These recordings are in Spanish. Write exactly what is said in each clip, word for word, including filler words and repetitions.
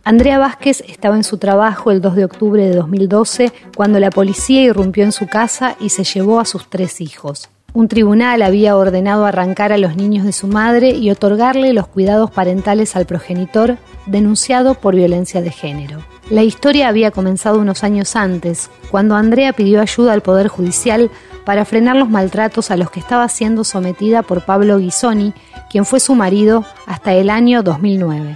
Andrea Vázquez estaba en su trabajo el dos de octubre de dos mil doce cuando la policía irrumpió en su casa y se llevó a sus tres hijos. Un tribunal había ordenado arrancar a los niños de su madre y otorgarle los cuidados parentales al progenitor denunciado por violencia de género. La historia había comenzado unos años antes, cuando Andrea pidió ayuda al Poder Judicial para frenar los maltratos a los que estaba siendo sometida por Pablo Ghisoni, quien fue su marido hasta el año dos mil nueve.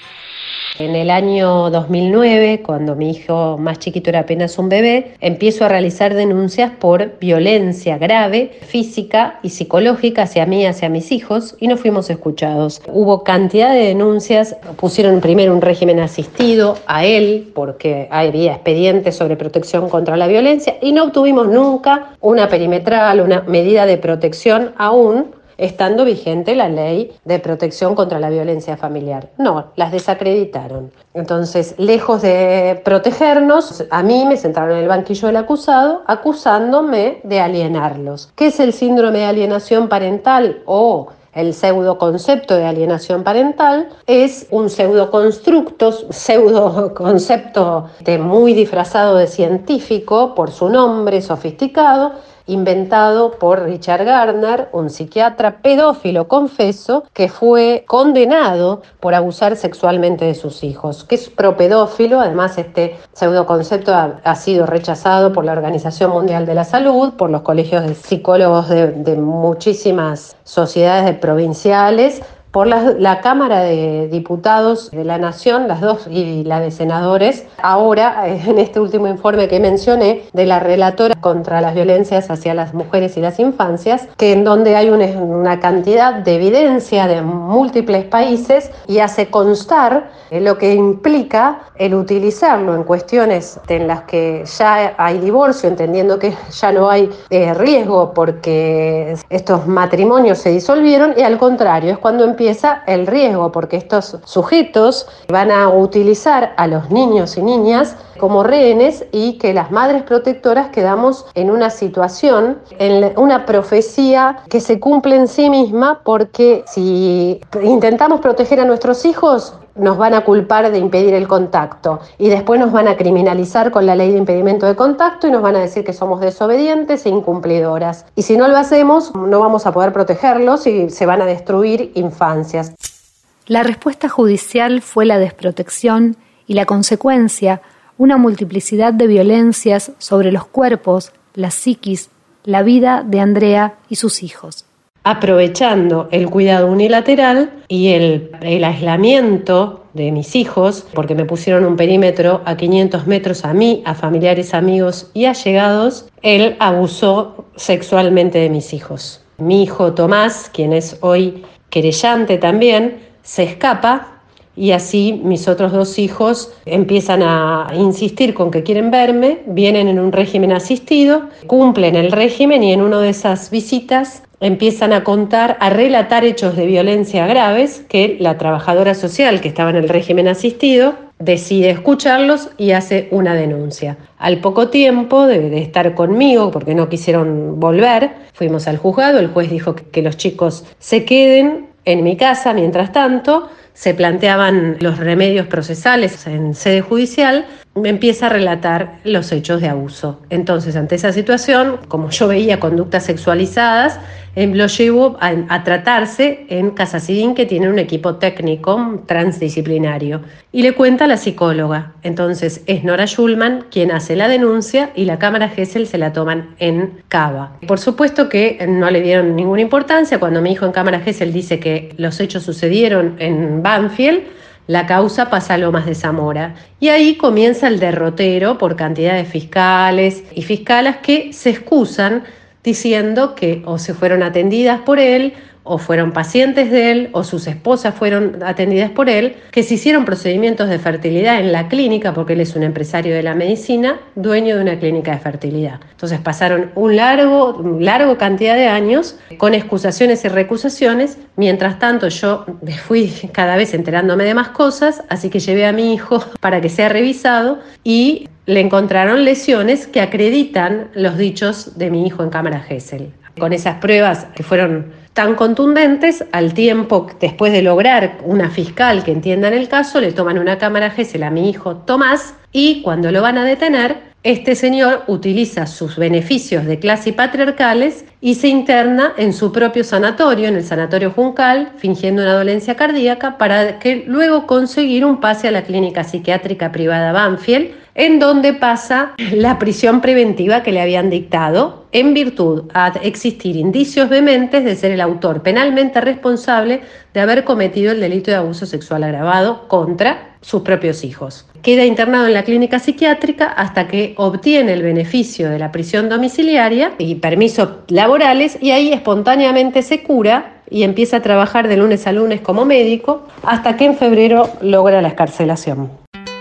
En el año dos mil nueve, cuando mi hijo más chiquito era apenas un bebé, empiezo a realizar denuncias por violencia grave, física y psicológica hacia mí y hacia mis hijos, y no fuimos escuchados. Hubo cantidad de denuncias, pusieron primero un régimen asistido a él, porque había expedientes sobre protección contra la violencia, y no obtuvimos nunca una perimetral, una medida de protección aún, estando vigente la ley de protección contra la violencia familiar. No, las desacreditaron. Entonces, lejos de protegernos, a mí me sentaron en el banquillo del acusado acusándome de alienarlos. ¿Qué es el síndrome de alienación parental o el pseudoconcepto de alienación parental? Es un pseudoconstructo, pseudoconcepto de muy disfrazado de científico por su nombre sofisticado, inventado por Richard Gardner, un psiquiatra pedófilo confeso que fue condenado por abusar sexualmente de sus hijos, que es propedófilo. Además, este pseudoconcepto ha, ha sido rechazado por la Organización Mundial de la Salud, por los colegios de psicólogos de, de muchísimas sociedades provinciales, por la, la Cámara de Diputados de la Nación, las dos, y la de senadores. Ahora, en este último informe que mencioné, de la relatora contra las violencias hacia las mujeres y las infancias, que en donde hay una, una cantidad de evidencia de múltiples países y hace constar lo que implica el utilizarlo en cuestiones en las que ya hay divorcio, entendiendo que ya no hay eh, riesgo porque estos matrimonios se disolvieron, y al contrario, es cuando empieza el riesgo, porque estos sujetos van a utilizar a los niños y niñas como rehenes, y que las madres protectoras quedamos en una situación, en una profecía que se cumple en sí misma, porque si intentamos proteger a nuestros hijos, nos van a culpar de impedir el contacto y después nos van a criminalizar con la ley de impedimento de contacto y nos van a decir que somos desobedientes e incumplidoras. Y si no lo hacemos, no vamos a poder protegerlos y se van a destruir infancias. La respuesta judicial fue la desprotección y la consecuencia, una multiplicidad de violencias sobre los cuerpos, la psiquis, la vida de Andrea y sus hijos. Aprovechando el cuidado unilateral y el, el aislamiento de mis hijos, porque me pusieron un perímetro a quinientos metros a mí, a familiares, amigos y allegados, él abusó sexualmente de mis hijos. Mi hijo Tomás, quien es hoy querellante también, se escapa, y así mis otros dos hijos empiezan a insistir con que quieren verme, vienen en un régimen asistido, cumplen el régimen, y en una de esas visitas empiezan a contar, a relatar hechos de violencia graves que la trabajadora social que estaba en el régimen asistido decide escucharlos y hace una denuncia. Al poco tiempo de, de estar conmigo, porque no quisieron volver, fuimos al juzgado, el juez dijo que, que los chicos se queden en mi casa. Mientras tanto, se planteaban los remedios procesales en sede judicial, me empieza a relatar los hechos de abuso. Entonces, ante esa situación, como yo veía conductas sexualizadas, eh, lo llevo a, a tratarse en Casa Sidín, que tiene un equipo técnico transdisciplinario. Y le cuenta a la psicóloga. Entonces, es Nora Schulman quien hace la denuncia y la Cámara Gesell se la toman en Cava. Por supuesto que no le dieron ninguna importancia. Cuando mi hijo en Cámara Gesell dice que los hechos sucedieron en Banfield, la causa pasa a Lomas de Zamora. Y ahí comienza el derrotero por cantidad de fiscales y fiscalas que se excusan diciendo que o se fueron atendidas por él, o fueron pacientes de él, o sus esposas fueron atendidas por él, que se hicieron procedimientos de fertilidad en la clínica, porque él es un empresario de la medicina, dueño de una clínica de fertilidad. Entonces pasaron un largo, un largo cantidad de años con excusaciones y recusaciones. Mientras tanto, yo me fui cada vez enterándome de más cosas, así que llevé a mi hijo para que sea revisado y le encontraron lesiones que acreditan los dichos de mi hijo en Cámara Gesell. Con esas pruebas que fueron tan contundentes, al tiempo, después de lograr una fiscal que entienda en el caso, le toman una cámara Gesell a mi hijo Tomás y cuando lo van a detener, este señor utiliza sus beneficios de clase y patriarcales y se interna en su propio sanatorio, en el Sanatorio Juncal, fingiendo una dolencia cardíaca para que luego conseguir un pase a la clínica psiquiátrica privada Banfield, en donde pasa la prisión preventiva que le habían dictado en virtud a existir indicios vehementes de ser el autor penalmente responsable de haber cometido el delito de abuso sexual agravado contra sus propios hijos. Queda internado en la clínica psiquiátrica hasta que obtiene el beneficio de la prisión domiciliaria y permisos laborales y ahí espontáneamente se cura y empieza a trabajar de lunes a lunes como médico hasta que en febrero logra la excarcelación.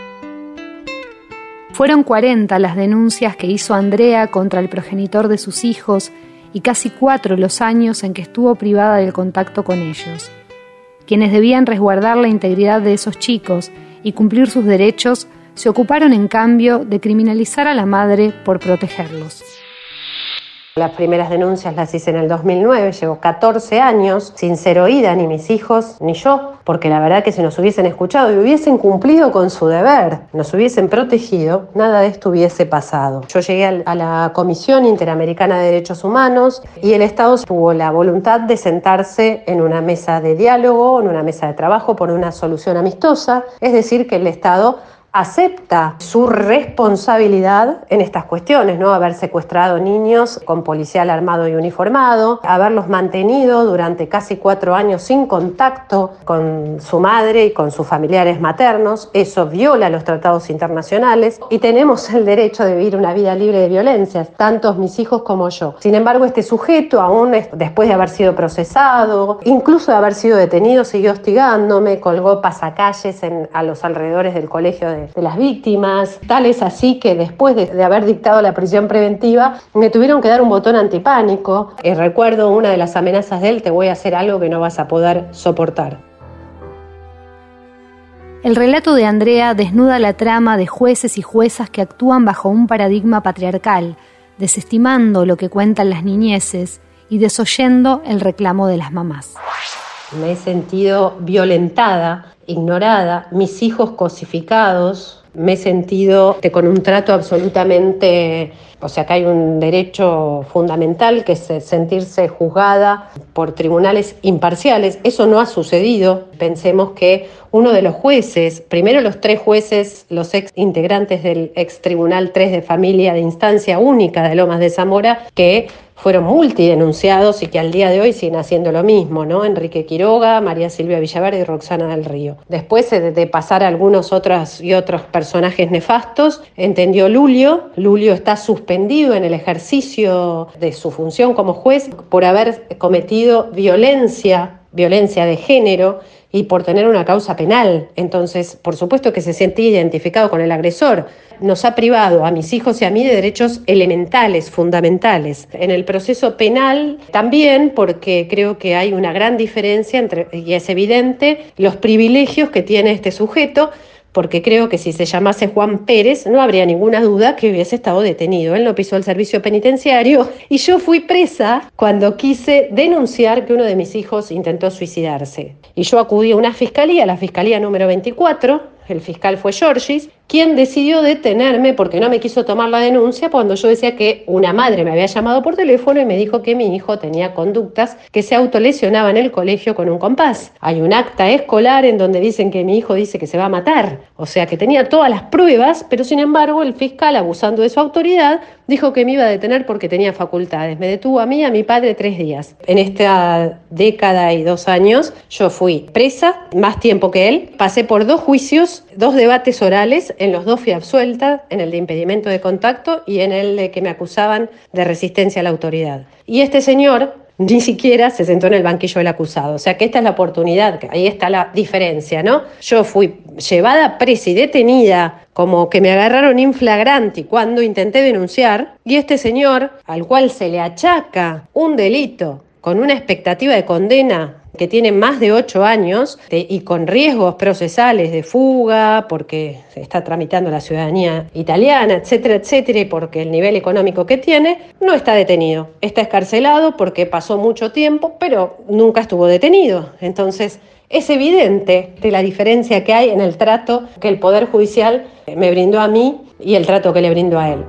Fueron cuarenta las denuncias que hizo Andrea contra el progenitor de sus hijos y casi cuatro los años en que estuvo privada del contacto con ellos. Quienes debían resguardar la integridad de esos chicos y cumplir sus derechos se ocuparon en cambio de criminalizar a la madre por protegerlos. Las primeras denuncias las hice en el dos mil nueve, llevo catorce años sin ser oída, ni mis hijos ni yo, porque la verdad que si nos hubiesen escuchado y hubiesen cumplido con su deber, nos hubiesen protegido, nada de esto hubiese pasado. Yo llegué a la Comisión Interamericana de Derechos Humanos y el Estado tuvo la voluntad de sentarse en una mesa de diálogo, en una mesa de trabajo por una solución amistosa, es decir, que el Estado acepta su responsabilidad en estas cuestiones, ¿no? Haber secuestrado niños con policial armado y uniformado, haberlos mantenido durante casi cuatro años sin contacto con su madre y con sus familiares maternos. Eso viola los tratados internacionales y tenemos el derecho de vivir una vida libre de violencias, tantos mis hijos como yo. Sin embargo, este sujeto, aún después de haber sido procesado, incluso de haber sido detenido, siguió hostigándome, colgó pasacalles en, a los alrededores del colegio de de las víctimas. Tal es así que después de, de haber dictado la prisión preventiva me tuvieron que dar un botón antipánico y recuerdo una de las amenazas de él: te voy a hacer algo que no vas a poder soportar. El relato de Andrea desnuda la trama de jueces y juezas que actúan bajo un paradigma patriarcal, desestimando lo que cuentan las niñeces y desoyendo el reclamo de las mamás. Me he sentido violentada, ignorada, mis hijos cosificados, me he sentido con un trato absolutamente, o sea, que hay un derecho fundamental que es sentirse juzgada por tribunales imparciales. Eso no ha sucedido. Pensemos que uno de los jueces, primero los tres jueces, los ex integrantes del ex Tribunal tres de Familia de Instancia Única de Lomas de Zamora, que fueron multidenunciados y que al día de hoy siguen haciendo lo mismo, ¿no? Enrique Quiroga, María Silvia Villaverde y Roxana del Río. Después de, de pasar a algunos otros y otros personajes nefastos, entendió Lulio. Lulio está suspendido en el ejercicio de su función como juez por haber cometido violencia, violencia de género, y por tener una causa penal. Entonces, por supuesto que se sentía identificado con el agresor. Nos ha privado a mis hijos y a mí de derechos elementales, fundamentales. En el proceso penal también, porque creo que hay una gran diferencia entre, y es evidente, los privilegios que tiene este sujeto, porque creo que si se llamase Juan Pérez no habría ninguna duda que hubiese estado detenido. Él no pisó el servicio penitenciario y yo fui presa cuando quise denunciar que uno de mis hijos intentó suicidarse. Y yo acudí a una fiscalía, la fiscalía número veinticuatro, el fiscal fue Giorgis, quien decidió detenerme porque no me quiso tomar la denuncia cuando yo decía que una madre me había llamado por teléfono y me dijo que mi hijo tenía conductas que se autolesionaba en el colegio con un compás. Hay un acta escolar en donde dicen que mi hijo dice que se va a matar, o sea que tenía todas las pruebas, pero sin embargo el fiscal, abusando de su autoridad, dijo que me iba a detener porque tenía facultades. Me detuvo a mí y a mi padre tres días. En esta década y dos años yo fui presa, más tiempo que él, pasé por dos juicios, dos debates orales. En los dos fui absuelta, en el de impedimento de contacto y en el de que me acusaban de resistencia a la autoridad. Y este señor ni siquiera se sentó en el banquillo del acusado. O sea que esta es la oportunidad, ahí está la diferencia, ¿no? Yo fui llevada presa y detenida, como que me agarraron in flagranti cuando intenté denunciar, y este señor, al cual se le achaca un delito con una expectativa de condena que tiene más de ocho años de, y con riesgos procesales de fuga, porque está tramitando la ciudadanía italiana, etcétera, etcétera, y porque el nivel económico que tiene, no está detenido. Está escarcelado porque pasó mucho tiempo, pero nunca estuvo detenido. Entonces, es evidente la diferencia que hay en el trato que el Poder Judicial me brindó a mí y el trato que le brindó a él.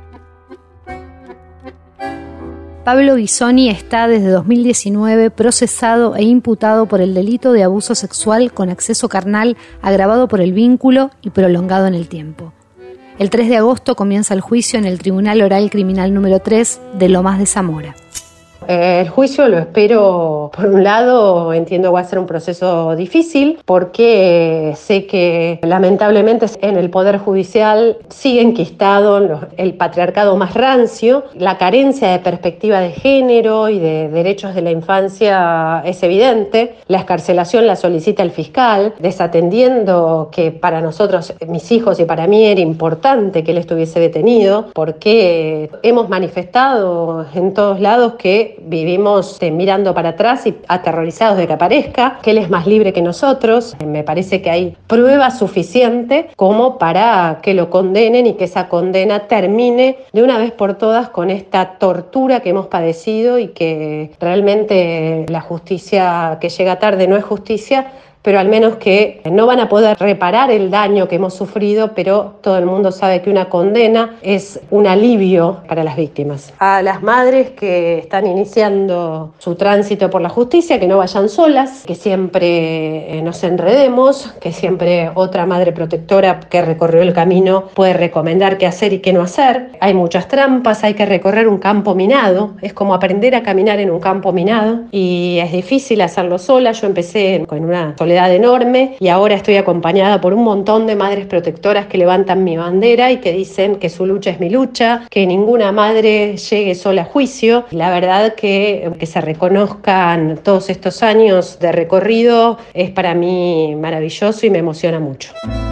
Pablo Bisoni está desde dos mil diecinueve procesado e imputado por el delito de abuso sexual con acceso carnal agravado por el vínculo y prolongado en el tiempo. El tres de agosto comienza el juicio en el Tribunal Oral Criminal número tres de Lomas de Zamora. El juicio lo espero, por un lado, entiendo que va a ser un proceso difícil porque sé que lamentablemente en el Poder Judicial sigue enquistado el patriarcado más rancio, la carencia de perspectiva de género y de derechos de la infancia es evidente, la excarcelación la solicita el fiscal, desatendiendo que para nosotros, mis hijos y para mí era importante que él estuviese detenido porque hemos manifestado en todos lados que vivimos eh, mirando para atrás y aterrorizados de que aparezca, que él es más libre que nosotros. Me parece que hay prueba suficiente como para que lo condenen y que esa condena termine de una vez por todas con esta tortura que hemos padecido y que realmente la justicia que llega tarde no es justicia, pero al menos que no van a poder reparar el daño que hemos sufrido, pero todo el mundo sabe que una condena es un alivio para las víctimas. A las madres que están iniciando su tránsito por la justicia, que no vayan solas, que siempre nos enredemos, que siempre otra madre protectora que recorrió el camino puede recomendar qué hacer y qué no hacer. Hay muchas trampas, hay que recorrer un campo minado, es como aprender a caminar en un campo minado y es difícil hacerlo sola. Yo empecé con una soledad enorme y ahora estoy acompañada por un montón de madres protectoras que levantan mi bandera y que dicen que su lucha es mi lucha, que ninguna madre llegue sola a juicio. La verdad que que se reconozcan todos estos años de recorrido es para mí maravilloso y me emociona mucho.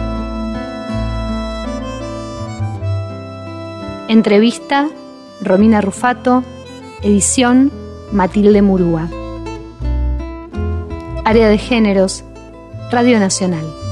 Entrevista, Romina Rufato. Edición, Matilde Murúa. Área de Géneros, Radio Nacional.